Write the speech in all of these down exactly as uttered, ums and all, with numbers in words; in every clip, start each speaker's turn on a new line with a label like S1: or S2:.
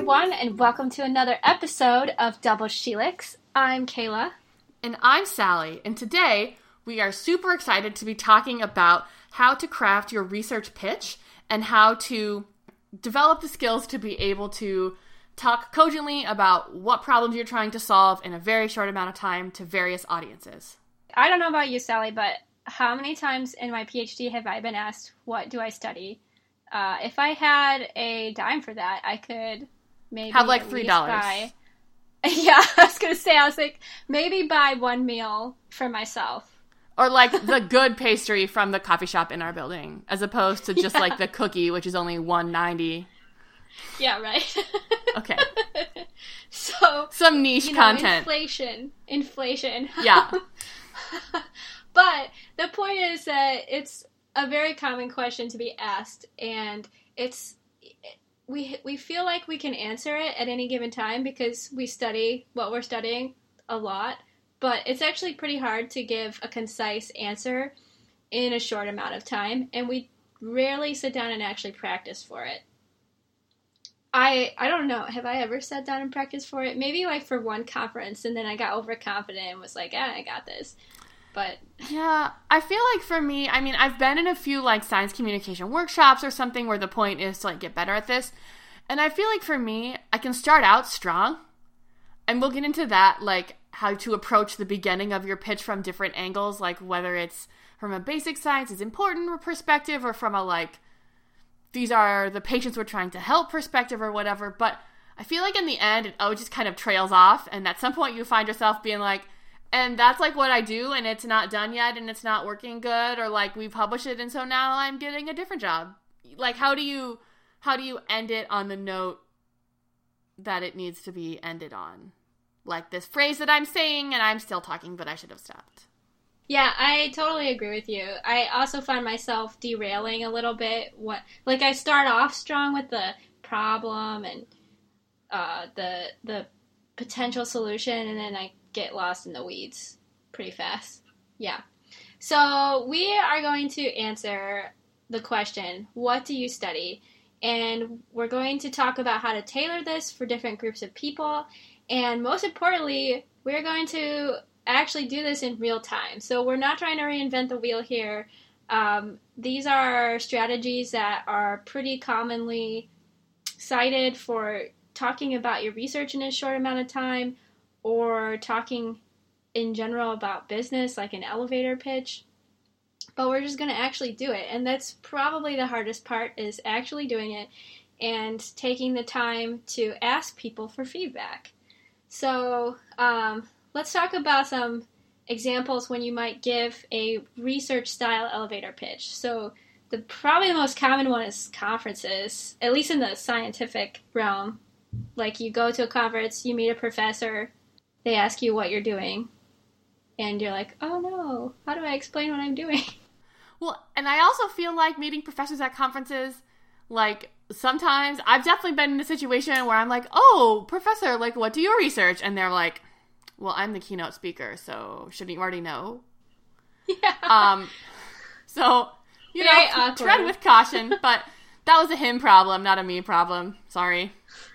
S1: everyone, and welcome to another episode of Double Sheelix. I'm Kayla.
S2: And I'm Sally, and today we are super excited to be talking about how to craft your research pitch and how to develop the skills to be able to talk cogently about what problems you're trying to solve in a very short amount of time to various audiences.
S1: I don't know about you, Sally, but how many times in my PhD have I been asked, what do I study? Uh, if I had a dime for that, I could maybe
S2: have like three dollars.
S1: Buy... Yeah, I was going to say, I was like, maybe buy one meal for myself.
S2: Or like the good pastry from the coffee shop in our building, as opposed to just yeah. like the cookie, which is only one ninety.
S1: Yeah, right.
S2: Okay.
S1: So
S2: some niche
S1: you know,
S2: content.
S1: Inflation. Inflation.
S2: Yeah.
S1: But the point is that it's a very common question to be asked, and it's we we feel like we can answer it at any given time because we study what we're studying a lot, but it's actually pretty hard to give a concise answer in a short amount of time, and we rarely sit down and actually practice for it. I I don't know, have I ever sat down and practiced for it? Maybe like for one conference, and then I got overconfident and was like, ah, I got this. But
S2: yeah, I feel like for me, I mean, I've been in a few like science communication workshops or something where the point is to like get better at this. And I feel like for me, I can start out strong, and we'll get into that, like how to approach the beginning of your pitch from different angles, like whether it's from a basic science is important perspective or from a like, these are the patients we're trying to help perspective or whatever. But I feel like in the end, it always just kind of trails off. And at some point you find yourself being like, and that's, like, what I do, and it's not done yet, and it's not working good, or, like, we publish it, and so now I'm getting a different job. Like, how do you, how do you end it on the note that it needs to be ended on? Like, this phrase that I'm saying, and I'm still talking, but I should have stopped.
S1: Yeah, I totally agree with you. I also find myself derailing a little bit. What, like, I start off strong with the problem and uh, the the potential solution, and then I get lost in the weeds pretty fast. Yeah. So we are going to answer the question, what do you study? And we're going to talk about how to tailor this for different groups of people. And most importantly, we're going to actually do this in real time. So we're not trying to reinvent the wheel here. Um, these are strategies that are pretty commonly cited for talking about your research in a short amount of time, or talking in general about business, like an elevator pitch. But we're just going to actually do it. And that's probably the hardest part, is actually doing it and taking the time to ask people for feedback. So um, let's talk about some examples when you might give a research-style elevator pitch. So the probably the most common one is conferences, at least in the scientific realm. Like, you go to a conference, you meet a professor, they ask you what you're doing, and you're like, oh no, how do I explain what I'm doing?
S2: Well, and I also feel like meeting professors at conferences, like, sometimes I've definitely been in a situation where I'm like, oh, professor, like, what do you research? And they're like, well, I'm the keynote speaker, so shouldn't you already know?
S1: Yeah.
S2: Um, so, you
S1: Very
S2: know,
S1: awkward.
S2: Tread with caution, but that was a him problem, not a me problem. Sorry.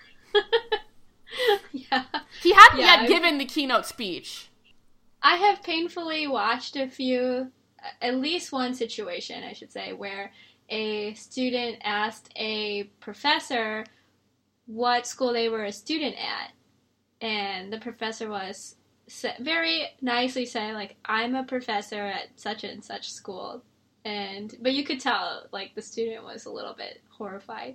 S1: Yeah.
S2: He hadn't
S1: yeah,
S2: yet given the keynote speech.
S1: I have painfully watched a few, at least one situation, I should say, where a student asked a professor what school they were a student at. And the professor was very nicely saying, like, I'm a professor at such and such school. And, but you could tell, like, the student was a little bit horrified.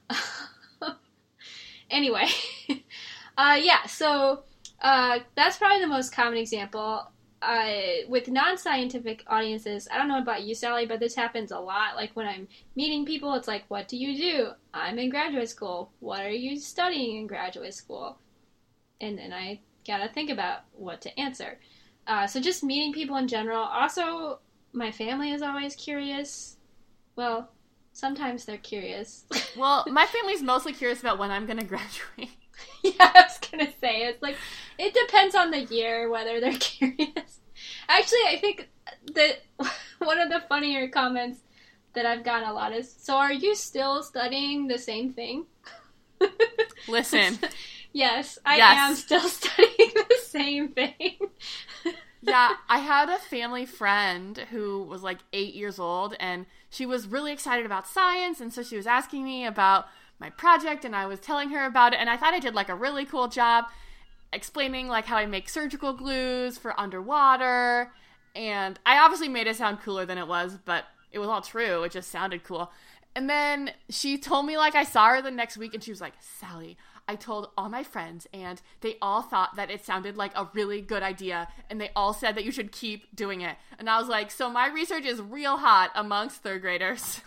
S1: Anyway, uh, yeah, so uh, that's probably the most common example. Uh, with non-scientific audiences, I don't know about you, Sally, but this happens a lot. Like, when I'm meeting people, it's like, what do you do? I'm in graduate school. What are you studying in graduate school? And then I gotta think about what to answer. Uh, so just meeting people in general. Also, my family is always curious. Well, sometimes they're curious.
S2: Well, my family's mostly curious about when I'm going to graduate.
S1: Yeah, I was going to say, it's like, it depends on the year whether they're curious. Actually, I think that one of the funnier comments that I've gotten a lot is, so are you still studying the same thing?
S2: Listen.
S1: Yes, I
S2: yes.
S1: am still studying the same thing.
S2: Yeah, I had a family friend who was like eight years old, and she was really excited about science, and so she was asking me about my project, and I was telling her about it, and I thought I did like a really cool job explaining like how I make surgical glues for underwater, and I obviously made it sound cooler than it was, but it was all true. It just sounded cool. And then she told me, like, I saw her the next week, and she was like, Sally, I told all my friends, and they all thought that it sounded like a really good idea, and they all said that you should keep doing it. And I was like, so my research is real hot amongst third graders.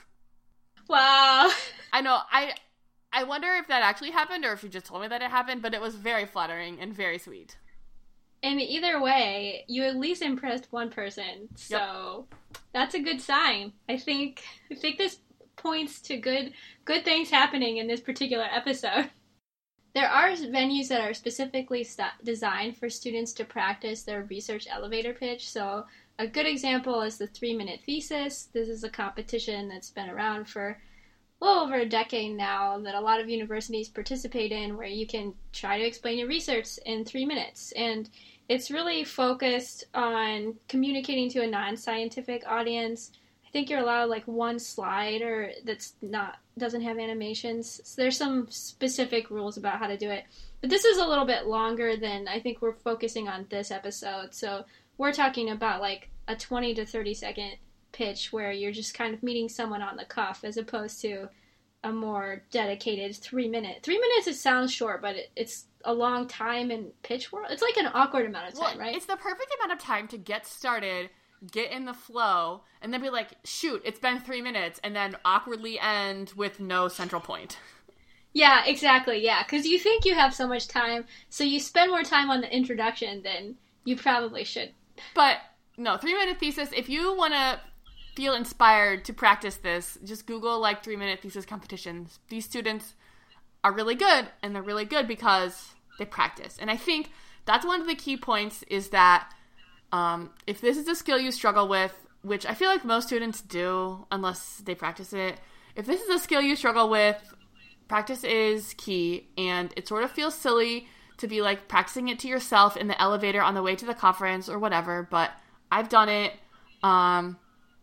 S1: Wow.
S2: I know. I I wonder if that actually happened, or if she just told me that it happened, but it was very flattering and very sweet.
S1: And either way, you at least impressed one person, so yep. That's a good sign. I think I think this points to good good things happening in this particular episode. There are venues that are specifically st- designed for students to practice their research elevator pitch. So a good example is the three-minute thesis. This is a competition that's been around for a little over a decade now that a lot of universities participate in, where you can try to explain your research in three minutes. And it's really focused on communicating to a non-scientific audience. I think you're allowed like one slide or that's not doesn't have animations. So there's some specific rules about how to do it. But this is a little bit longer than I think we're focusing on this episode. So we're talking about like a twenty to thirty second pitch where you're just kind of meeting someone on the cuff, as opposed to a more dedicated three minute. Three minutes, it sounds short, but it, it's a long time in pitch world. It's like an awkward amount of time,
S2: well,
S1: right?
S2: It's the perfect amount of time to get started, get in the flow, and then be like, shoot, it's been three minutes, and then awkwardly end with no central point.
S1: Yeah, exactly, yeah, because you think you have so much time, so you spend more time on the introduction than you probably should.
S2: But, no, three-minute thesis, if you want to feel inspired to practice this, just Google, like, three-minute thesis competitions. These students are really good, and they're really good because they practice. And I think that's one of the key points is that Um, if this is a skill you struggle with, which I feel like most students do unless they practice it, if this is a skill you struggle with, practice is key, and it sort of feels silly to be like practicing it to yourself in the elevator on the way to the conference or whatever, but I've done it. Um,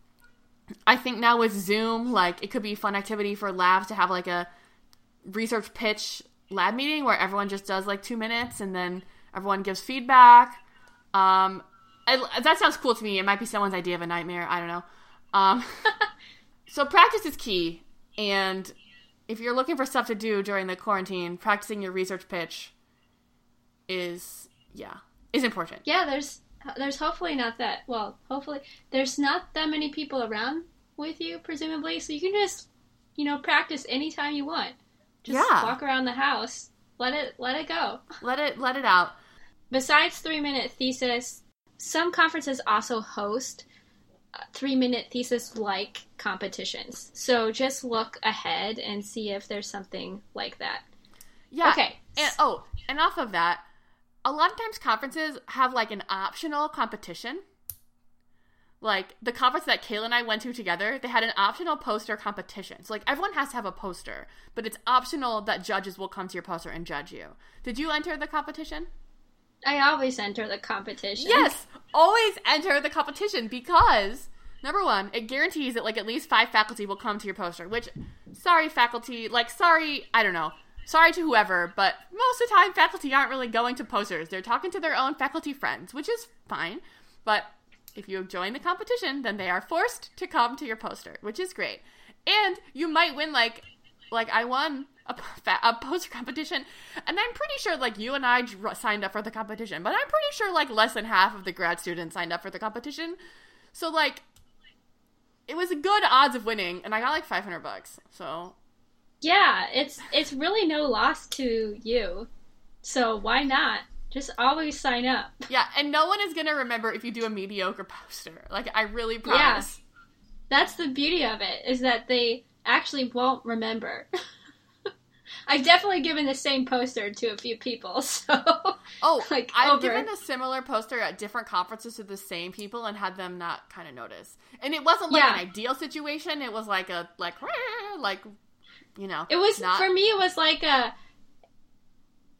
S2: I think now with Zoom, like, it could be a fun activity for labs to have like a research pitch lab meeting where everyone just does like two minutes and then everyone gives feedback. Um, I, that sounds cool to me. It might be someone's idea of a nightmare. I don't know. Um, so practice is key. And if you're looking for stuff to do during the quarantine, practicing your research pitch is, yeah, is important.
S1: Yeah, there's there's hopefully not that, well, hopefully, there's not that many people around with you, presumably, so you can just, you know, practice anytime you want. Just
S2: yeah.
S1: walk around the house. Let it, let it go.
S2: Let it, let it out.
S1: Besides three-minute thesis, some conferences also host three-minute thesis-like competitions. So just look ahead and see if there's something like that.
S2: Yeah.
S1: Okay.
S2: And, oh, and off of that, a lot of times conferences have, like, an optional competition. Like, the conference that Kayla and I went to together, they had an optional poster competition. So, like, everyone has to have a poster, but it's optional that judges will come to your poster and judge you. Did you enter the competition?
S1: I always enter the competition.
S2: Yes! Always enter the competition because, number one, it guarantees that, like, at least five faculty will come to your poster, which, sorry, faculty, like, sorry, I don't know. Sorry to whoever, but most of the time, faculty aren't really going to posters. They're talking to their own faculty friends, which is fine. But if you join the competition, then they are forced to come to your poster, which is great. And you might win, like, like I won a, a poster competition, and I'm pretty sure, like, you and I signed up for the competition, but I'm pretty sure, like, less than half of the grad students signed up for the competition. So, like, it was a good odds of winning, and I got, like, five hundred bucks, so...
S1: Yeah, it's it's really no loss to you. So why not? Just always sign up.
S2: Yeah, and no one is going to remember if you do a mediocre poster. Like, I really promise.
S1: Yeah. That's the beauty of it, is that they actually won't remember. I've definitely given the same poster to a few people, so...
S2: Oh,
S1: like,
S2: I've
S1: over.
S2: given a similar poster at different conferences to the same people and had them not kind of notice. And it wasn't, like,
S1: yeah.
S2: an ideal situation. It was, like, a, like, like... You know,
S1: it was
S2: not...
S1: for me. It was like a,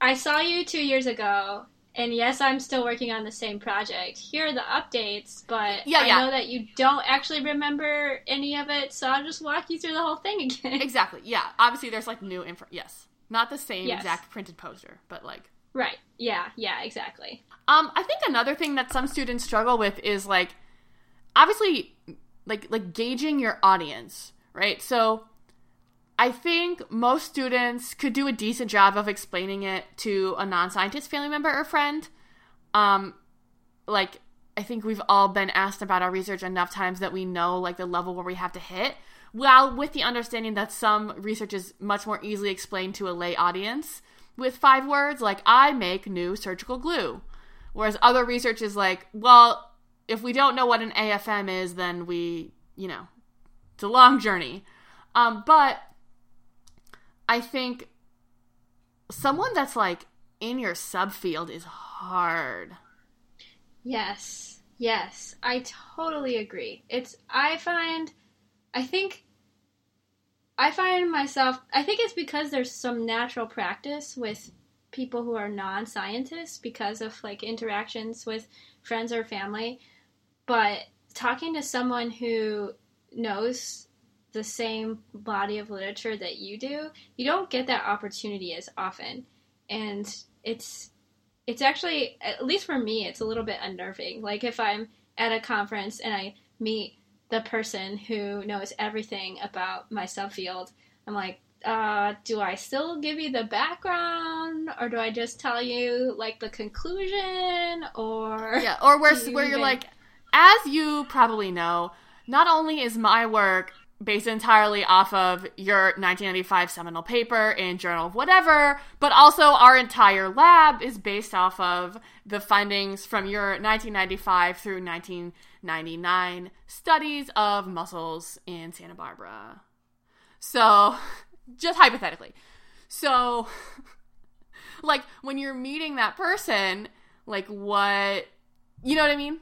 S1: I saw you two years ago, and yes, I'm still working on the same project. Here are the updates, but
S2: yeah,
S1: I
S2: yeah.
S1: know that you don't actually remember any of it, so I'll just walk you through the whole thing again.
S2: Exactly, yeah. Obviously, there's, like, new info. Yes. Not the same
S1: yes.
S2: exact printed poster, but, like...
S1: Right. Yeah, yeah, exactly.
S2: Um, I think another thing that some students struggle with is, like, obviously, like, like gauging your audience, right? So... I think most students could do a decent job of explaining it to a non-scientist family member or friend. Um, like, I think we've all been asked about our research enough times that we know, like, the level where we have to hit. While with the understanding that some research is much more easily explained to a lay audience with five words, like, I make new surgical glue. Whereas other research is like, well, if we don't know what an A F M is, then we, you know, it's a long journey. Um, but... I think someone that's, like, in your subfield is hard.
S1: Yes. Yes. I totally agree. It's, I find, I think, I find myself, I think it's because there's some natural practice with people who are non-scientists because of, like, interactions with friends or family. But talking to someone who knows the same body of literature that you do, you don't get that opportunity as often. And it's it's actually, at least for me, it's a little bit unnerving. Like if I'm at a conference and I meet the person who knows everything about my subfield, I'm like, uh, do I still give you the background, or do I just tell you like the conclusion, or
S2: yeah, or where
S1: you
S2: where you're
S1: even...
S2: like, as you probably know, not only is my work based entirely off of your nineteen ninety-five seminal paper in Journal of Whatever, but also our entire lab is based off of the findings from your nineteen ninety-five through nineteen ninety-nine studies of mussels in Santa Barbara. So, just hypothetically. So, like, when you're meeting that person, like, what, you know what I mean?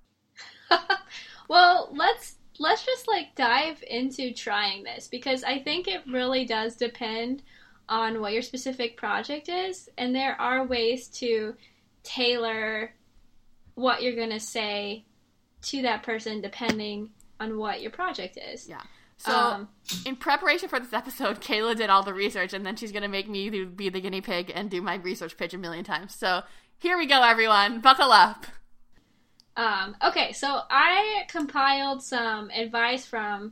S1: Well, let's Let's just, like, dive into trying this, because I think it really does depend on what your specific project is, and there are ways to tailor what you're going to say to that person depending on what your project is.
S2: Yeah. So,
S1: um,
S2: in preparation for this episode, Kayla did all the research, and then she's going to make me be the guinea pig and do my research pitch a million times. So, here we go, everyone. Buckle up.
S1: Um, okay, so I compiled some advice from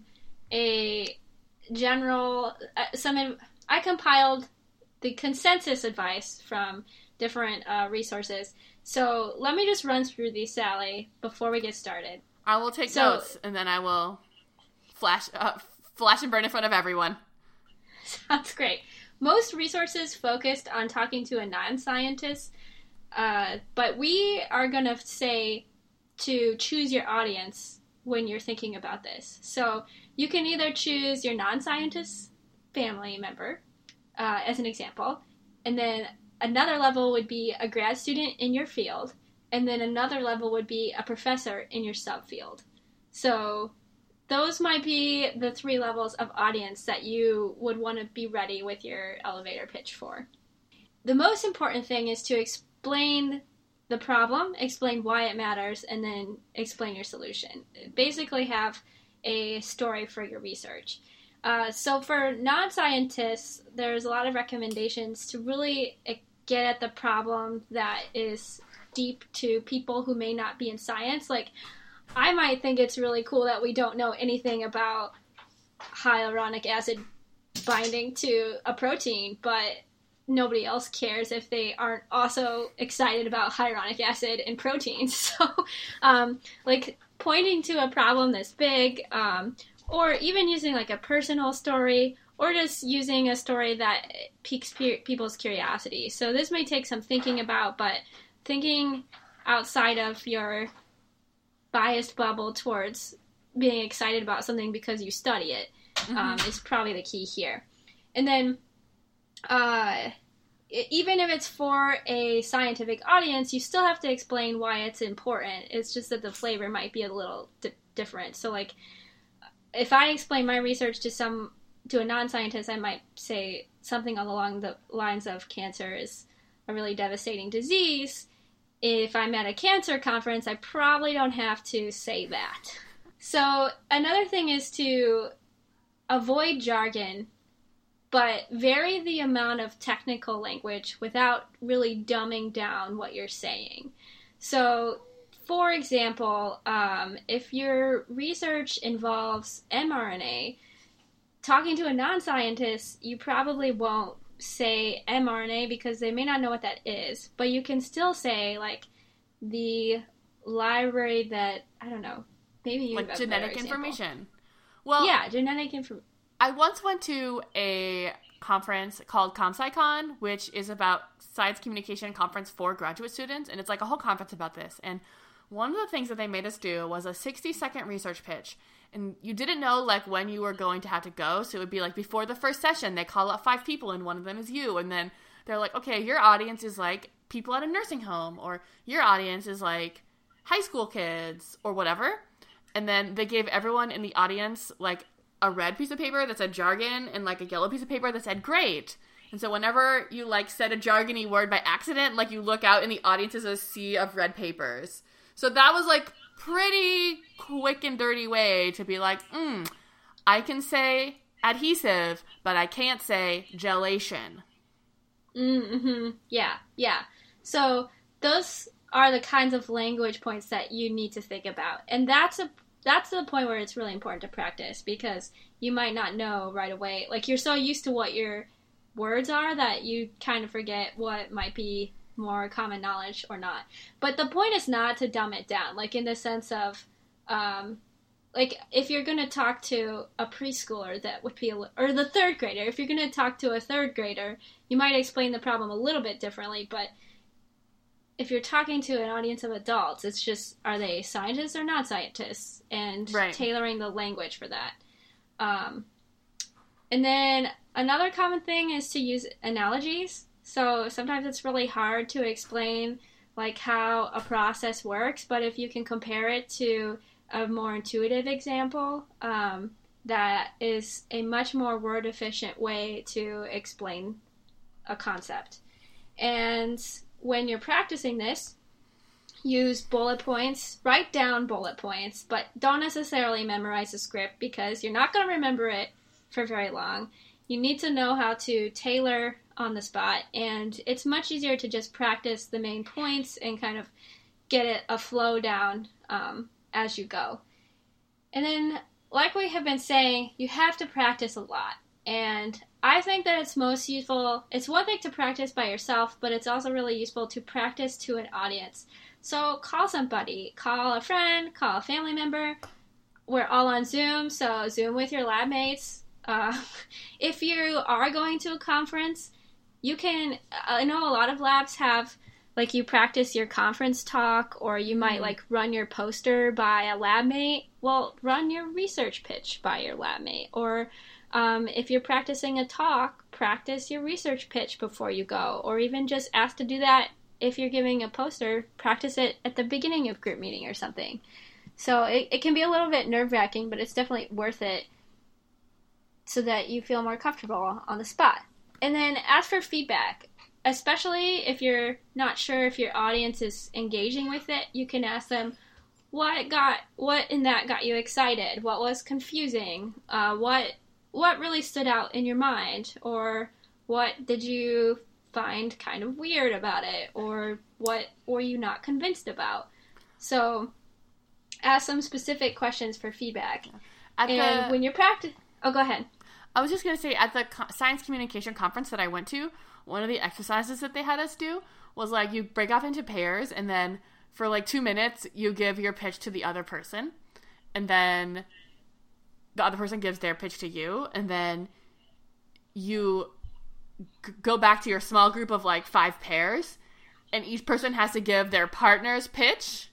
S1: a general, uh, some, I compiled the consensus advice from different uh, resources. So let me just run through these, Sally, before we get started.
S2: I will take
S1: so,
S2: notes, and then I will flash, uh, flash and burn in front of everyone.
S1: Sounds great. Most resources focused on talking to a non-scientist, uh, but we are going to say to choose your audience when you're thinking about this. So you can either choose your non-scientist family member, uh, as an example, and then another level would be a grad student in your field, and then another level would be a professor in your subfield. So those might be the three levels of audience that you would want to be ready with your elevator pitch for. The most important thing is to explain the problem, explain why it matters, and then explain your solution. Basically have a story for your research. Uh, so for non-scientists, there's a lot of recommendations to really get at the problem that is deep to people who may not be in science. Like, I might think it's really cool that we don't know anything about hyaluronic acid binding to a protein, but nobody else cares if they aren't also excited about hyaluronic acid and proteins. So, um, like, pointing to a problem this big, um, or even using, like, a personal story, or just using a story that piques pe- people's curiosity. So this may take some thinking about, but thinking outside of your biased bubble towards being excited about something because you study it, mm-hmm. um, is probably the key here. And then, uh, even if it's for a scientific audience, you still have to explain why it's important. It's just that the flavor might be a little di- different. So, like, if I explain my research to some to a non-scientist, I might say something along the lines of cancer is a really devastating disease, if I'm at a cancer conference, I probably don't have to say that. So another thing is to avoid jargon, but vary the amount of technical language without really dumbing down what you're saying. So, for example, um, if your research involves mRNA, talking to a non-scientist, you probably won't say mRNA because they may not know what that is, but you can still say, like, the library that, I don't know, maybe you
S2: like
S1: have
S2: genetic
S1: a
S2: information. Well,
S1: yeah, genetic information.
S2: I once went to a conference called ComSciCon, which is about science communication conference for graduate students, and it's like a whole conference about this. And one of the things that they made us do was a sixty second research pitch. And you didn't know, like, when you were going to have to go, so it would be, like, before the first session, they call up five people, and one of them is you, and then they're like, okay, your audience is, like, people at a nursing home, or your audience is, like, high school kids, or whatever. And then they gave everyone in the audience, like, a red piece of paper that said jargon, and, like, a yellow piece of paper that said great. And so whenever you, like, said a jargony word by accident, like, you look out, and the audience is a sea of red papers. So that was, like, pretty quick and dirty way to be like, hmm, I can say adhesive, but I can't say gelation.
S1: Mm-hmm. Yeah, yeah. So those are the kinds of language points that you need to think about. And that's a that's the point where it's really important to practice, because you might not know right away. Like, you're so used to what your words are that you kind of forget what might be more common knowledge or not. But the point is not to dumb it down, like, in the sense of, um, like, if you're going to talk to a preschooler, that would be, a, or the third grader, if you're going to talk to a third grader, you might explain the problem a little bit differently, but if you're talking to an audience of adults, it's just, are they scientists or not scientists? And right. Tailoring the language for that. Um, and then another common thing is to use analogies. So sometimes it's really hard to explain, like, how a process works, but if you can compare it to a more intuitive example, um, that is a much more word-efficient way to explain a concept. And when you're practicing this, use bullet points, write down bullet points, but don't necessarily memorize the script, because you're not going to remember it for very long. You need to know how to tailor on the spot, and it's much easier to just practice the main points and kind of get it a flow down um, as you go. And then, like we have been saying, you have to practice a lot. And I think that it's most useful, it's one thing to practice by yourself, but it's also really useful to practice to an audience. So call somebody, call a friend, call a family member. We're all on Zoom, so Zoom with your lab mates. Uh, if you are going to a conference, you can, I know a lot of labs have, like, you practice your conference talk, or you might, like, run your poster by a lab mate. Well, run your research pitch by your lab mate. Or um, if you're practicing a talk, practice your research pitch before you go. Or even just ask to do that if you're giving a poster, practice it at the beginning of group meeting or something. So it, it can be a little bit nerve-wracking, but it's definitely worth it so that you feel more comfortable on the spot. And then ask for feedback, especially if you're not sure if your audience is engaging with it. You can ask them, what got, what in that got you excited? What was confusing? Uh, what, what really stood out in your mind? Or what did you find kind of weird about it? Or what were you not convinced about? So ask some specific questions for feedback. At and the... when you're practicing, oh, go ahead.
S2: I was just going to say, at the co- science communication conference that I went to, one of the exercises that they had us do was, like, you break off into pairs, and then for, like, two minutes, you give your pitch to the other person, and then the other person gives their pitch to you, and then you g- go back to your small group of, like, five pairs, and each person has to give their partner's pitch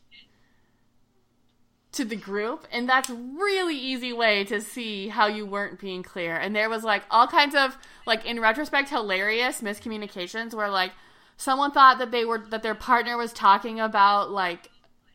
S2: to the group, and that's a really easy way to see how you weren't being clear. And there was, like, all kinds of, like, in retrospect, hilarious miscommunications where, like, someone thought that they were that their partner was talking about, like,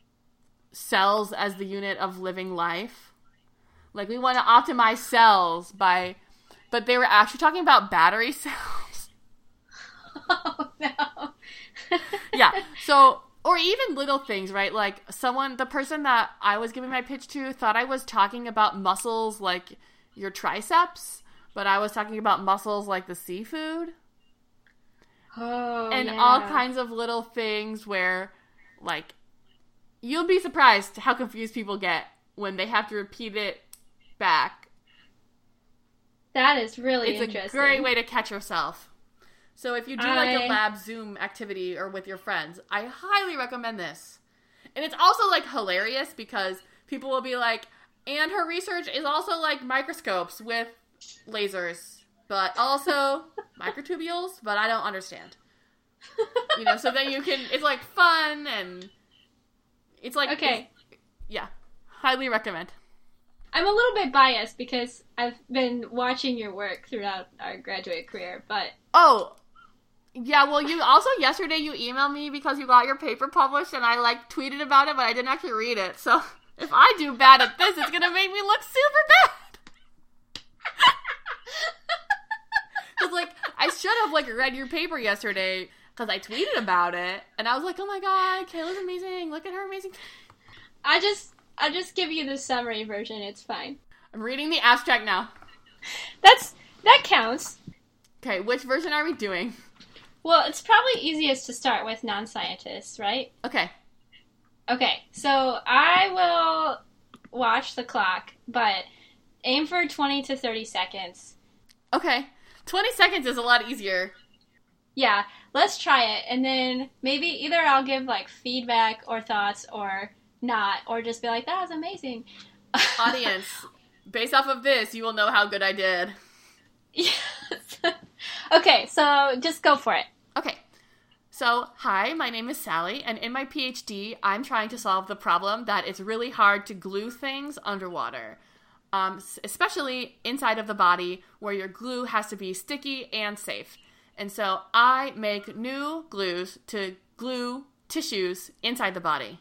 S2: cells as the unit of living life. Like, we want to optimize cells by, but they were actually talking about battery cells.
S1: Oh no.
S2: Yeah. So, or even little things, right? Like someone, the person that I was giving my pitch to thought I was talking about muscles like your triceps, but I was talking about muscles like the seafood.
S1: Oh,
S2: and
S1: yeah.
S2: all kinds of little things where, like, you'll be surprised how confused people get when they have to repeat it back.
S1: That is really
S2: it's
S1: interesting.
S2: It's a great way to catch yourself. So if you do
S1: I...
S2: like a lab Zoom activity or with your friends, I highly recommend this. And it's also, like, hilarious because people will be like, and her research is also, like, microscopes with lasers, but also microtubules, but I don't understand. You know, so then you can, it's, like, fun and it's, like,
S1: okay.
S2: It's, yeah, highly recommend.
S1: I'm a little bit biased because I've been watching your work throughout our graduate career, but...
S2: Oh, yeah, well, you also, yesterday you emailed me because you got your paper published, and I, like, tweeted about it, but I didn't actually read it, so if I do bad at this, it's gonna make me look super bad! Because, like, I should have, like, read your paper yesterday, because I tweeted about it, and I was like, oh my god, Kayla's amazing, look at her amazing...
S1: I just, I just give you the summary version, it's fine.
S2: I'm reading the abstract now.
S1: That's, that counts.
S2: Okay, which version are we doing?
S1: Well, it's probably easiest to start with non-scientists, right?
S2: Okay.
S1: Okay, so I will watch the clock, but aim for twenty to thirty seconds.
S2: Okay. twenty seconds is a lot easier.
S1: Yeah, let's try it, and then maybe either I'll give, like, feedback or thoughts or not, or just be like, that was amazing.
S2: Audience, based off of this, you will know how good I did.
S1: Yes. Okay, so just go for it.
S2: Okay. So, hi, my name is Sally, and in my PhD, I'm trying to solve the problem that it's really hard to glue things underwater, um, especially inside of the body where your glue has to be sticky and safe. And so I make new glues to glue tissues inside the body.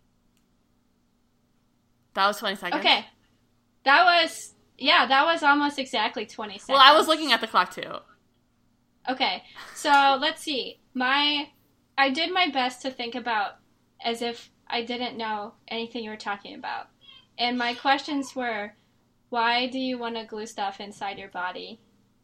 S2: That was twenty seconds.
S1: Okay. That was, yeah, that was almost exactly twenty seconds.
S2: Well, I was looking at the clock, too.
S1: Okay, so let's see. My, I did my best to think about as if I didn't know anything you were talking about. And my questions were, why do you want to glue stuff inside your body?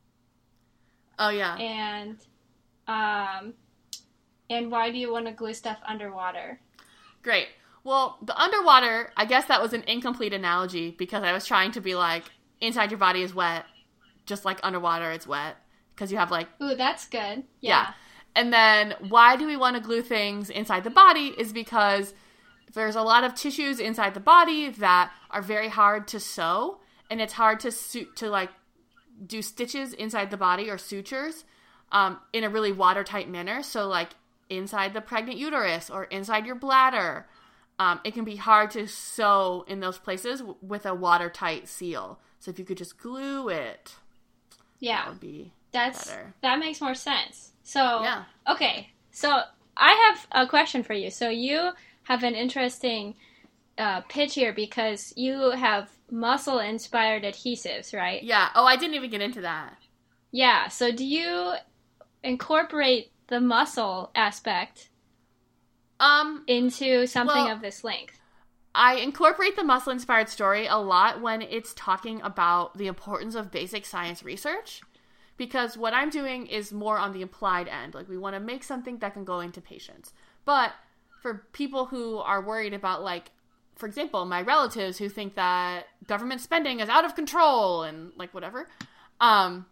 S2: Oh, yeah.
S1: And, um, and why do you want to glue stuff underwater?
S2: Great. Well, the underwater, I guess that was an incomplete analogy because I was trying to be like, inside your body is wet, just like underwater it's wet. Because you have, like...
S1: Ooh, that's good. Yeah.
S2: yeah. And then, why do we want to glue things inside the body is because there's a lot of tissues inside the body that are very hard to sew, and it's hard to, su- to like, do stitches inside the body or sutures um, in a really watertight manner. So, like, inside the pregnant uterus or inside your bladder, um, it can be hard to sew in those places w- with a watertight seal. So, if you could just glue it,
S1: yeah.
S2: that would be...
S1: That's
S2: better.
S1: That makes more sense. So,
S2: yeah.
S1: Okay. So, I have a question for you. So, you have an interesting uh, pitch here because you have muscle-inspired adhesives, right?
S2: Yeah. Oh, I didn't even get into that.
S1: Yeah. So, do you incorporate the muscle aspect
S2: um,
S1: into something
S2: well,
S1: of this length?
S2: I incorporate the muscle-inspired story a lot when it's talking about the importance of basic science research. Because what I'm doing is more on the applied end. Like, we want to make something that can go into patients. But for people who are worried about, like, for example, my relatives who think that government spending is out of control and, like, whatever, um,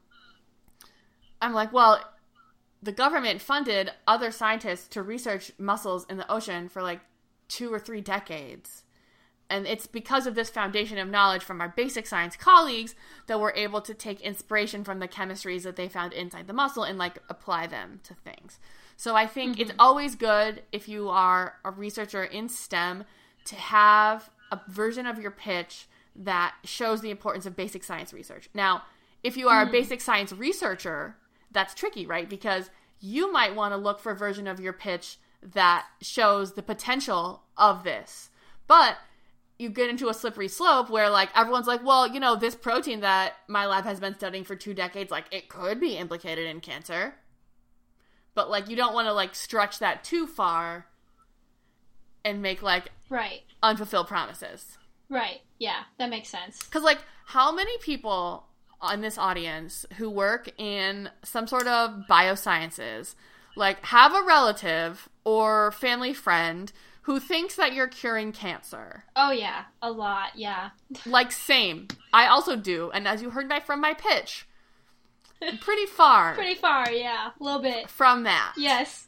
S2: I'm like, well, the government funded other scientists to research mussels in the ocean for, like, two or three decades. And it's because of this foundation of knowledge from our basic science colleagues that we're able to take inspiration from the chemistries that they found inside the mussel and, like, apply them to things. So I think mm-hmm. it's always good if you are a researcher in STEM to have a version of your pitch that shows the importance of basic science research. Now, if you are mm-hmm. a basic science researcher, that's tricky, right? Because you might want to look for a version of your pitch that shows the potential of this. But you get into a slippery slope where, like, everyone's like, well, you know, this protein that my lab has been studying for two decades, like, it could be implicated in cancer. but, like, you don't want to, like, stretch that too far and make, like,
S1: right.
S2: unfulfilled promises.
S1: Right. Yeah, that makes sense.
S2: Because, like, how many people on this audience who work in some sort of biosciences, like, have a relative or family friend who thinks that you're curing cancer?
S1: Oh, yeah. A lot, yeah.
S2: Like, same. I also do. And as you heard my, from my pitch, pretty far.
S1: Pretty far, yeah. A little bit.
S2: From that.
S1: Yes.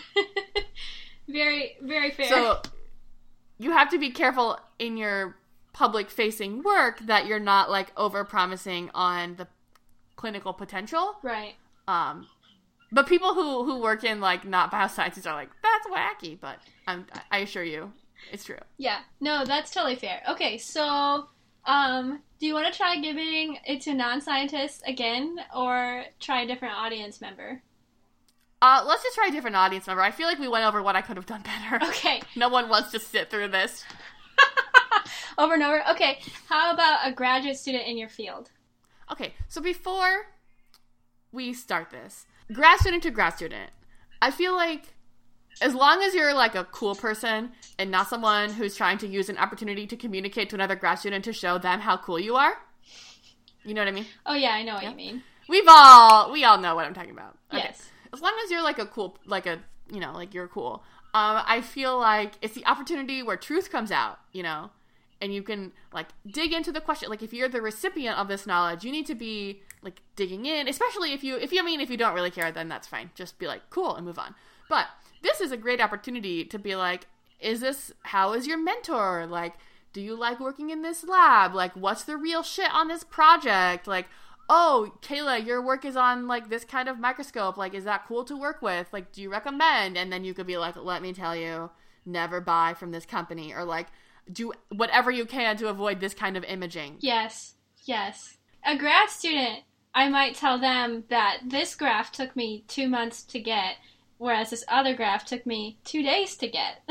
S1: Very, very fair.
S2: So, you have to be careful in your public-facing work that you're not, like, over-promising on the clinical potential.
S1: Right.
S2: Um, but people who, who work in, like, not biosciences are like, that's wacky, but I'm, I assure you, it's true.
S1: Yeah. No, that's totally fair. Okay, so, um, do you want to try giving it to non-scientists again, or try a different audience member?
S2: Uh, let's just try a different audience member. I feel like we went over what I could have done better.
S1: Okay.
S2: No one wants to sit through this.
S1: Over and over? Okay, how about a graduate student in your field?
S2: Okay, so before we start this, grad student to grad student, I feel like as long as you're, like, a cool person and not someone who's trying to use an opportunity to communicate to another grad student to show them how cool you are, you know what I mean?
S1: Oh, yeah, I know what
S2: Yeah.
S1: you mean.
S2: We've all, we all know what I'm talking about. Okay.
S1: Yes.
S2: As long as you're, like, a cool, like a, you know, like, you're cool. Um, I feel like it's the opportunity where truth comes out, you know? And you can, like, dig into the question. Like, if you're the recipient of this knowledge, you need to be, like, digging in. Especially if you, if you, I mean, if you don't really care, then that's fine. Just be like, cool, and move on. But this is a great opportunity to be like, is this, how is your mentor? Like, do you like working in this lab? Like, what's the real shit on this project? Like, oh, Kayla, your work is on, like, this kind of microscope. Like, is that cool to work with? Like, do you recommend? And then you could be like, let me tell you, never buy from this company. Or, like, do whatever you can to avoid this kind of imaging.
S1: Yes, yes. A grad student, I might tell them that this graph took me two months to get, whereas this other graph took me two days to get.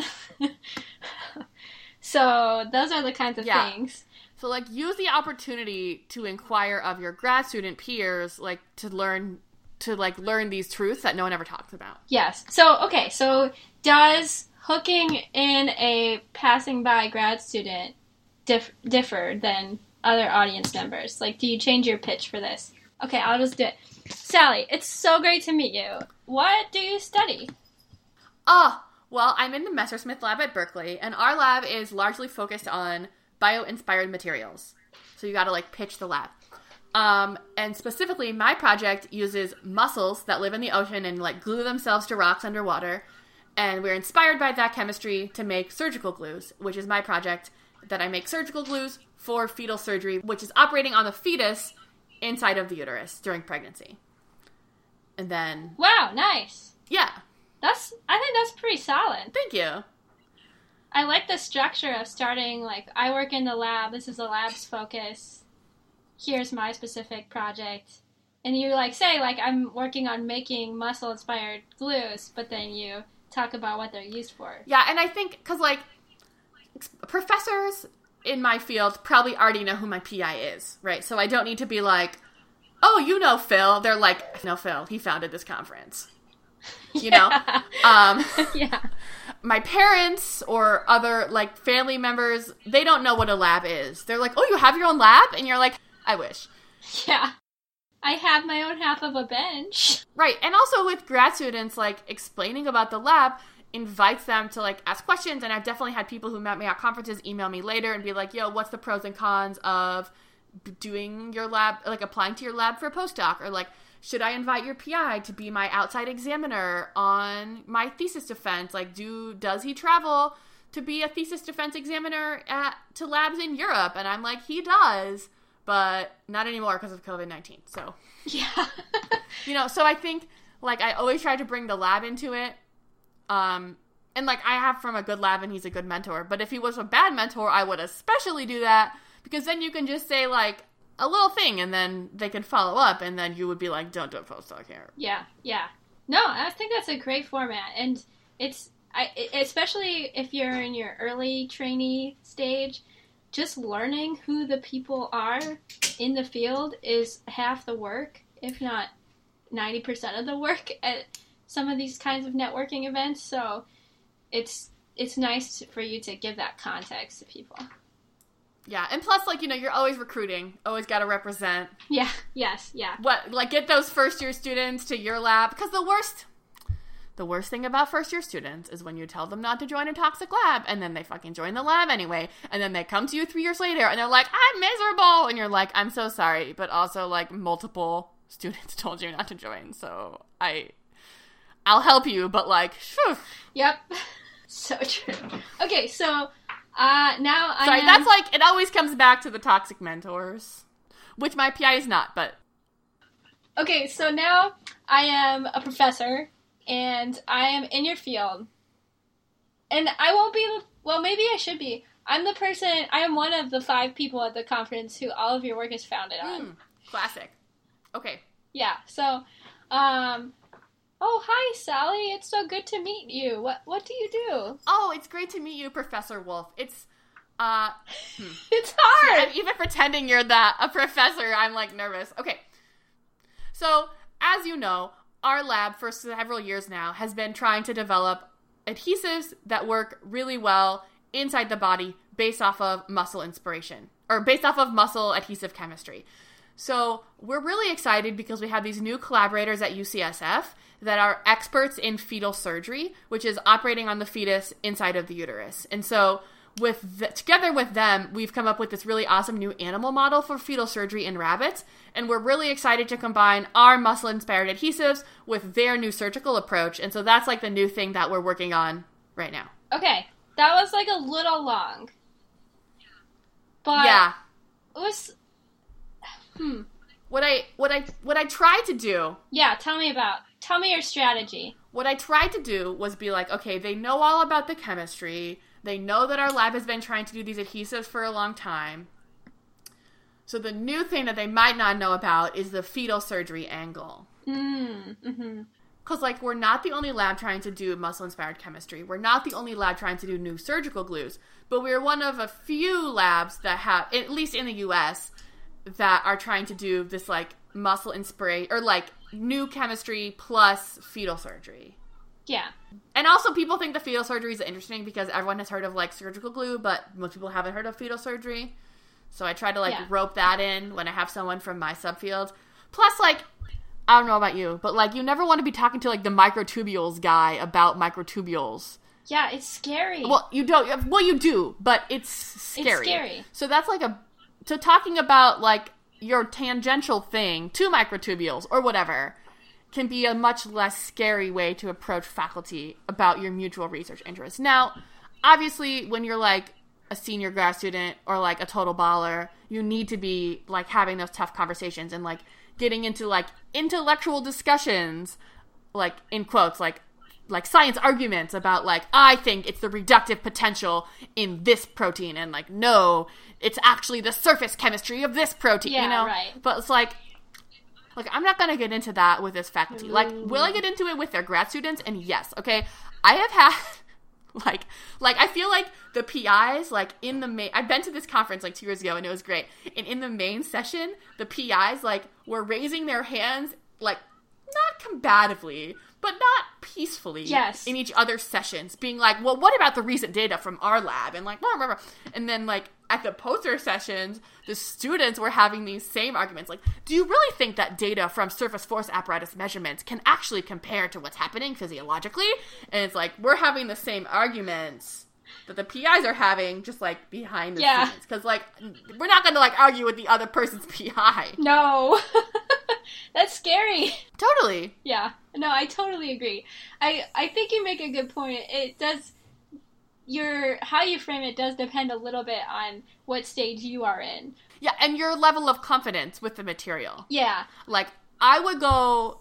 S1: So those are the kinds of
S2: Yeah.
S1: things.
S2: So, like, use the opportunity to inquire of your grad student peers, like, to learn, to, like, learn these truths that no one ever talks about.
S1: Yes. So, okay, so does hooking in a passing by grad student dif- differ than other audience members? Like, do you change your pitch for this? Okay, I'll just do it. Sally, it's so great to meet you. What do you study?
S2: Oh, well, I'm in the Messersmith lab at Berkeley, and our lab is largely focused on bio-inspired materials. So you gotta, like, pitch the lab. Um, and specifically, my project uses mussels that live in the ocean and, like, glue themselves to rocks underwater. And we're inspired by that chemistry to make surgical glues, which is my project, that I make surgical glues for fetal surgery, which is operating on the fetus inside of the uterus during pregnancy. And then...
S1: Wow, nice.
S2: Yeah.
S1: That's, I think that's pretty solid.
S2: Thank you.
S1: I like the structure of starting, like, I work in the lab, this is the lab's focus, here's my specific project. And you, like, say, like, I'm working on making muscle-inspired glues, but then you talk about what they're used for.
S2: Yeah, and I think, because, like, professors in my field probably already know who my P I is, right? So I don't need to be like, oh, you know Phil. They're like, no, Phil, he founded this conference. You
S1: Yeah.
S2: know? Um,
S1: Yeah.
S2: my parents or other, like, family members, they don't know what a lab is. They're like, oh, you have your own lab? And you're like, I wish.
S1: Yeah. I have my own half of a bench.
S2: Right, and also with grad students, like, explaining about the lab invites them to, like, ask questions, and I've definitely had people who met me at conferences email me later and be like, yo, what's the pros and cons of doing your lab, like, applying to your lab for a postdoc, or, like, should I invite your P I to be my outside examiner on my thesis defense? Like, do does he travel to be a thesis defense examiner at to labs in Europe? And I'm like, he does, but not anymore because of covid nineteen. So,
S1: Yeah.
S2: you know, so I think, like, I always try to bring the lab into it. Um, and, like, I have from a good lab and he's a good mentor. But if he was a bad mentor, I would especially do that, because then you can just say, like, a little thing and then they can follow up, and then you would be like, don't do a postdoc here.
S1: Yeah, yeah. No, I think that's a great format. And it's, I, especially if you're in your early trainee stage, just learning who the people are in the field is half the work, if not ninety percent of the work. some of these kinds of networking events, so it's it's nice to, for you to give that context to people.
S2: Yeah, and plus, like, you know, you're always recruiting, always got to represent.
S1: Yeah, yes, yeah.
S2: What, like, get those first-year students to your lab, because the worst, the worst thing about first-year students is when you tell them not to join a toxic lab, and then they fucking join the lab anyway, and then they come to you three years later, and they're like, I'm miserable, and you're like, I'm so sorry, but also, like, multiple students told you not to join, so I, I'll help you, but, like, phew.
S1: Yep, so true. Okay, so... Uh, now I
S2: Sorry,
S1: am...
S2: that's like, it always comes back to the toxic mentors. Which my P I is not, but...
S1: Okay, so now I am a professor, and I am in your field. And I won't be... Well, maybe I should be. I'm the person... I am one of the five people at the conference who all of your work is founded on.
S2: Mm, classic. Okay.
S1: Yeah, so... Um... Oh, hi, Sally. It's so good to meet you. What What do you do?
S2: Oh, it's great to meet you, Professor Wolf. It's, uh... Hmm.
S1: It's hard!
S2: See, I'm even pretending you're that, a professor, I'm, like, nervous. Okay. So, as you know, our lab, for several years now, has been trying to develop adhesives that work really well inside the body based off of muscle inspiration. Or based off of muscle adhesive chemistry. So, we're really excited because we have these new collaborators at U C S F that are experts in fetal surgery, which is operating on the fetus inside of the uterus. And so, with the, together with them, we've come up with this really awesome new animal model for fetal surgery in rabbits, and we're really excited to combine our muscle-inspired adhesives with their new surgical approach, and so that's like the new thing that we're working on right now.
S1: Okay, that was like a little long. But
S2: yeah.
S1: It was... Hmm.
S2: What I, what I, what I tried to do...
S1: Yeah, tell me about... Tell me your strategy.
S2: What I tried to do was be like, okay, they know all about the chemistry. They know that our lab has been trying to do these adhesives for a long time. So the new thing that they might not know about is the fetal surgery angle.
S1: Mm, mm-hmm.
S2: Because, like, we're not the only lab trying to do muscle-inspired chemistry. We're not the only lab trying to do new surgical glues. But we're one of a few labs that have, at least in the U S, that are trying to do this, like, muscle-inspired, or, like, new chemistry plus fetal surgery.
S1: Yeah.
S2: And also people think the fetal surgery is interesting because everyone has heard of, like, surgical glue, but most people haven't heard of fetal surgery. So I try to, like,
S1: yeah.
S2: rope that in when I have someone from my subfield. Plus, like, I don't know about you, but, like, you never want to be talking to, like, the microtubules guy about microtubules.
S1: Yeah, it's scary.
S2: Well, you don't, well, you do, but it's scary.
S1: It's scary.
S2: So that's, like, a, so talking about, like, your tangential thing to microtubules or whatever can be a much less scary way to approach faculty about your mutual research interests. Now, obviously, when you're like a senior grad student or like a total baller, you need to be like having those tough conversations and like getting into like intellectual discussions, like in quotes, like like science arguments about like, I think it's the reductive potential in this protein and like, no, it's actually the surface chemistry of this protein,
S1: yeah,
S2: you know?
S1: Right.
S2: But it's like, like, I'm not going to get into that with this faculty. Like, will I get into it with their grad students? And yes, okay, I have had, like, like, I feel like the P Is, like, in the main, I've been to this conference, like, two years ago, and it was great. And in the main session, the P Is, like, were raising their hands, like, not combatively, but not peacefully
S1: yes.
S2: in each other's sessions, being like, well, what about the recent data from our lab? And like, blah, blah, blah. And then like at the poster sessions, the students were having these same arguments. Like, do you really think that data from surface force apparatus measurements can actually compare to what's happening physiologically? And it's like, we're having the same arguments that the P Is are having, just like behind the
S1: yeah.
S2: scenes. Because like, we're not going to like argue with the other person's P I.
S1: No. That's scary.
S2: Totally.
S1: Yeah. No, I totally agree. I, I think you make a good point. It does, your, how you frame it does depend a little bit on what stage you are in.
S2: Yeah, and your level of confidence with the material.
S1: Yeah.
S2: Like, I would go,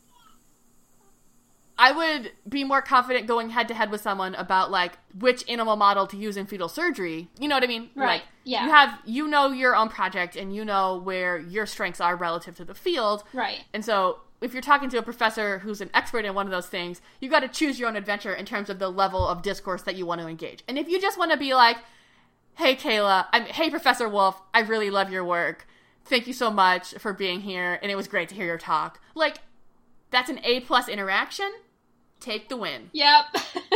S2: I would be more confident going head-to-head with someone about, like, which animal model to use in fetal surgery. You know what I mean?
S1: Right,
S2: like,
S1: yeah.
S2: You have, you know your own project, and you know where your strengths are relative to the field.
S1: Right.
S2: And so, if you're talking to a professor who's an expert in one of those things, you got to choose your own adventure in terms of the level of discourse that you want to engage. And if you just want to be like, hey, Kayla, I'm, hey, Professor Wolf, I really love your work. Thank you so much for being here, and it was great to hear your talk. Like, that's an A-plus interaction. take the win.
S1: Yep.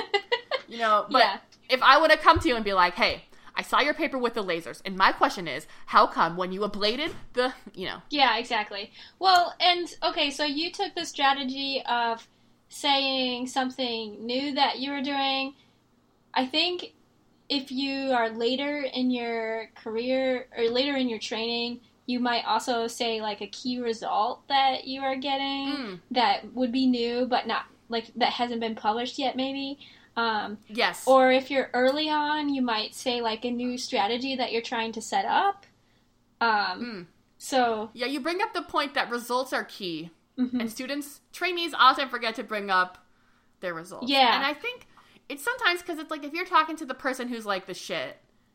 S2: You know, but
S1: Yeah.
S2: if I would have come to you and be like, hey, I saw your paper with the lasers, and my question is, how come when you ablated the, you know.
S1: Yeah, exactly. Well, and, okay, so you took the strategy of saying something new that you were doing. I think if you are later in your career, or later in your training, you might also say, like, a key result that you are getting
S2: Mm.
S1: that would be new, but not, like, that hasn't been published yet, maybe. Um,
S2: Yes.
S1: or if you're early on, you might say, like, a new strategy that you're trying to set up. Um,
S2: Mm.
S1: So...
S2: Yeah, you bring up the point that results are key.
S1: mhm.
S2: And students, trainees often forget to bring up their results.
S1: Yeah.
S2: And I think it's sometimes because it's like if you're talking to the person who's like the shit,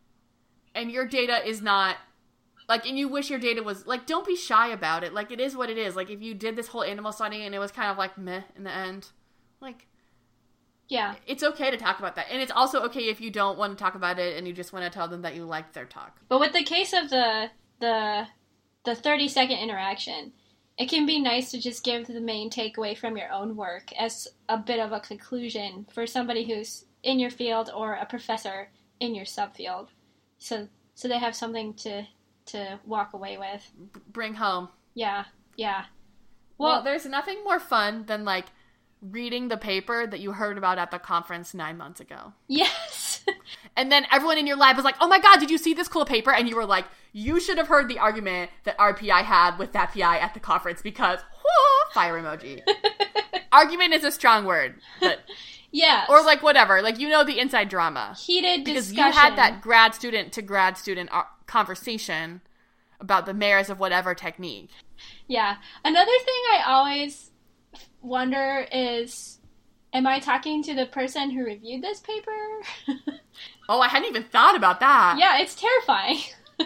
S2: and your data is not, like, and you wish your data was, like, don't be shy about it. Like, it is what it is. Like, if you did this whole animal study and it was kind of like meh in the end, like,
S1: Yeah.
S2: it's okay to talk about that. And it's also okay if you don't want to talk about it and you just want to tell them that you liked their talk.
S1: But with the case of the the the thirty second interaction, it can be nice to just give the main takeaway from your own work as a bit of a conclusion for somebody who's in your field or a professor in your subfield. So so they have something to to walk away with.
S2: B- bring home.
S1: Yeah. Yeah.
S2: Well,
S1: Well,
S2: there's nothing more fun than, like, reading the paper that you heard about at the conference nine months ago.
S1: yes.
S2: And then everyone in your lab was like, oh my god, did you see this cool paper? And you were like, you should have heard the argument that our P I had with that P I at the conference because, whoo, fire emoji. Argument is a strong word. But,
S1: yeah.
S2: or, like, whatever. Like, you know the inside drama.
S1: Heated
S2: Because
S1: discussion.
S2: you had that grad student to grad student uh, conversation about the merits of whatever technique.
S1: Yeah. Another thing I always wonder is, am I talking to the person who reviewed this paper?
S2: Oh, I hadn't even thought about that.
S1: Yeah, it's terrifying.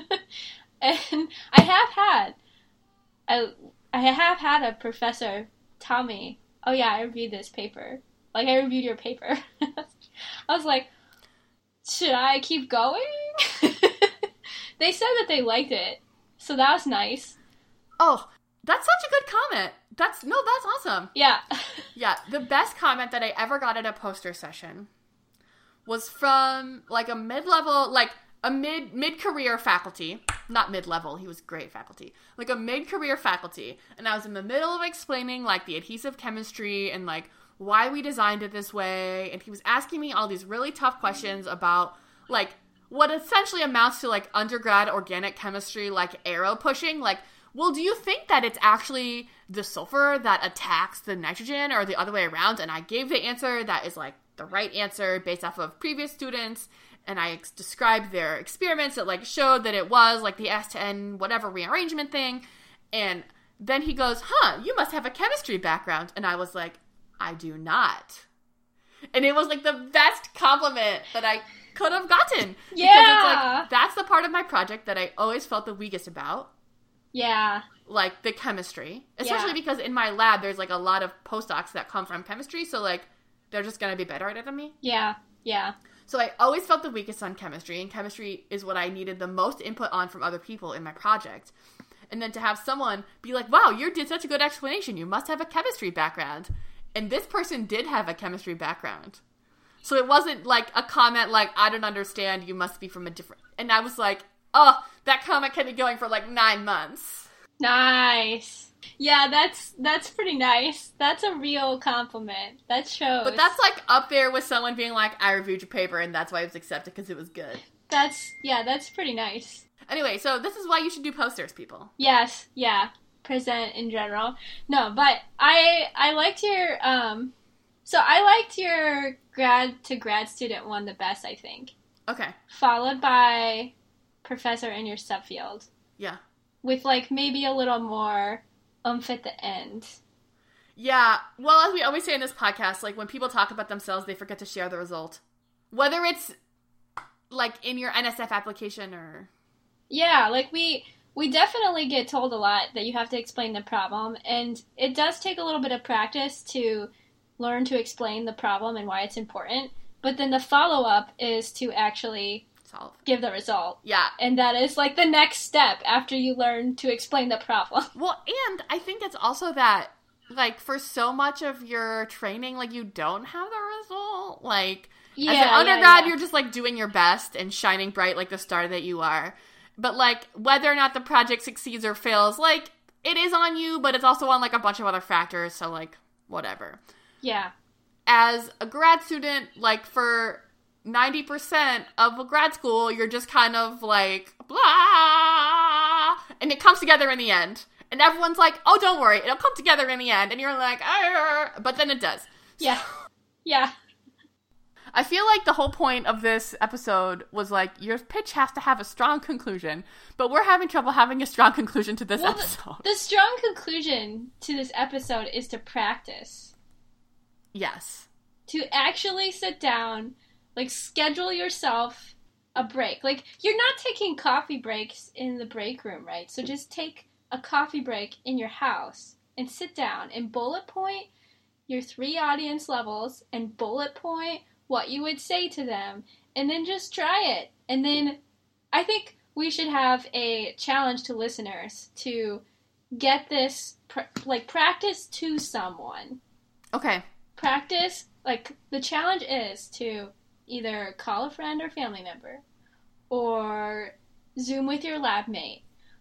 S1: And I have had, I, I have had a professor tell me, oh yeah, I reviewed this paper. Like, I reviewed your paper. I was like, should I keep going? They said that they liked it, so that was nice.
S2: Oh, that's such a good comment. That's, no, that's awesome.
S1: Yeah.
S2: Yeah, the best comment that I ever got at a poster session was from, like, a mid-level, like, a mid, mid-career faculty. Not mid-level, he was great faculty. Like, a mid-career faculty. And I was in the middle of explaining, like, the adhesive chemistry and, like, why we designed it this way. And he was asking me all these really tough questions about, like, what essentially amounts to, like, undergrad organic chemistry, like, arrow pushing. Like, well, do you think that it's actually the sulfur that attacks the nitrogen or the other way around? And I gave the answer that is, like, the right answer based off of previous students. And I ex- described their experiments that, like, showed that it was, like, the S to N whatever rearrangement thing. And then he goes, huh, you must have a chemistry background. And I was like, I do not. And it was, like, the best compliment that I could have gotten.
S1: Yeah.
S2: Because it's, like, that's the part of my project that I always felt the weakest about.
S1: Yeah.
S2: Like, the chemistry. Especially
S1: Yeah.
S2: because in my lab, there's, like, a lot of postdocs that come from chemistry. So, like, they're just going to be better at it than me.
S1: Yeah. Yeah.
S2: So I always felt the weakest on chemistry, and chemistry is what I needed the most input on from other people in my project. And then to have someone be like, wow, you did such a good explanation. You must have a chemistry background. And this person did have a chemistry background. So it wasn't like a comment like, I don't understand, you must be from a different... And I was like, oh, that comment kept me going for like nine months.
S1: Nice. Yeah, that's that's pretty nice. That's a real compliment. That shows.
S2: But that's like up there with someone being like, I reviewed your paper and that's why it was accepted because it was good.
S1: That's, yeah, that's pretty nice.
S2: Anyway, so this is why you should do posters, people.
S1: Yes, yeah. Present in general. No, but I I liked your, um, so I liked your grad to grad student one the best, I think.
S2: Okay.
S1: Followed by professor in your subfield.
S2: Yeah.
S1: With, like, maybe a little more oomph at the end.
S2: Yeah, well, as we always say in this podcast, like, when people talk about themselves, they forget to share the result. Whether it's, like, in your N S F application or...
S1: Yeah, like, we we definitely get told a lot that you have to explain the problem, and it does take a little bit of practice to learn to explain the problem and why it's important, but then the follow-up is to actually...
S2: solve.
S1: Give the result.
S2: Yeah.
S1: And that is, like, the next step after you learn to explain the problem.
S2: Well, and I think it's also that like, for so much of your training, like, you don't have the result. Like,
S1: yeah,
S2: as an undergrad,
S1: yeah, yeah.
S2: you're just, like, doing your best and shining bright like the star that you are. But, like, whether or not the project succeeds or fails, like, it is on you, but it's also on, like, a bunch of other factors, so, like, whatever.
S1: Yeah.
S2: As a grad student, like, for ninety percent of a grad school, you're just kind of, like, blah, and it comes together in the end. And everyone's like, oh, don't worry, it'll come together in the end. And you're like, Arr! But then it does.
S1: Yeah. Yeah.
S2: I feel like the whole point of this episode was like, your pitch has to have a strong conclusion, but we're having trouble having a strong conclusion to this
S1: well,
S2: episode.
S1: The, the strong conclusion to this episode is to practice.
S2: Yes.
S1: To actually sit down, like, schedule yourself a break. Like, you're not taking coffee breaks in the break room, right? So just take a coffee break in your house and sit down and bullet point your three audience levels and bullet point what you would say to them, and then just try it. And then I think we should have a challenge to listeners to get this, pr- like, practice to someone.
S2: Okay.
S1: Practice, like, the challenge is to either call a friend or family member, or Zoom with your lab mate,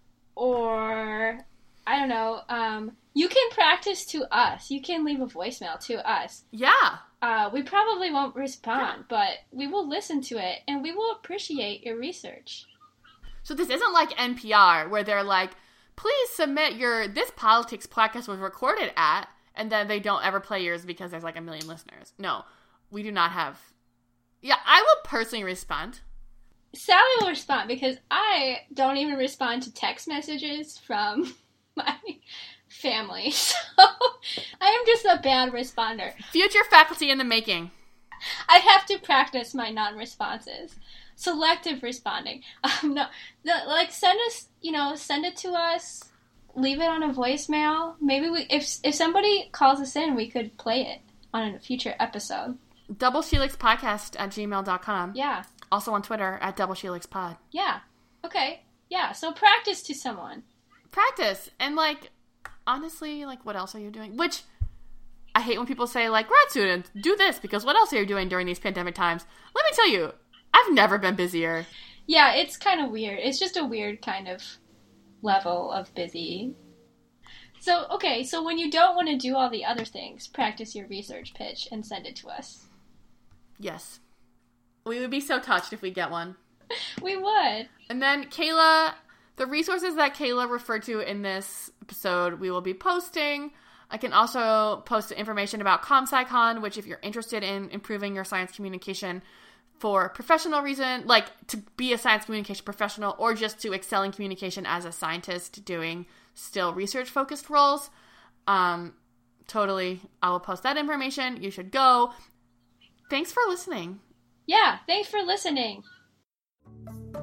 S1: or, I don't know, um, you can practice to us. You can leave a voicemail to us.
S2: Yeah.
S1: Uh, we probably won't respond,
S2: Yeah.
S1: but we will listen to it, and we will appreciate your research.
S2: So this isn't like N P R, where they're like, please submit your, this politics podcast was recorded at, and then they don't ever play yours because there's like a million listeners. No, we do not have. Yeah, I will personally respond.
S1: Sally will respond because I don't even respond to text messages from my family. So I am just a bad responder.
S2: Future faculty in the making.
S1: I have to practice my non-responses. Selective responding. Um, no, the, like send us, you know, send it to us. Leave it on a voicemail. Maybe we, if if somebody calls us in, we could play it on a future episode.
S2: Double Helix Podcast at gmail dot com.
S1: Yeah.
S2: Also on Twitter at Double Helix Pod.
S1: Yeah. Okay. Yeah. So practice to someone.
S2: Practice. And, like, honestly, like, what else are you doing? Which, I hate when people say, like, grad students, do this because what else are you doing during these pandemic times? Let me tell you, I've never been busier.
S1: Yeah, it's kind of weird. It's just a weird kind of level of busy. So, okay, so when you don't want to do all the other things, practice your research pitch and send it to us.
S2: Yes. We would be so touched if we get one.
S1: We would.
S2: And then Kayla, the resources that Kayla referred to in this episode, we will be posting. I can also post information about ComSciCon, which if you're interested in improving your science communication for professional reason, like to be a science communication professional or just to excel in communication as a scientist doing still research-focused roles, um, totally, I will post that information. You should go. Thanks for listening.
S1: Yeah, thanks for listening.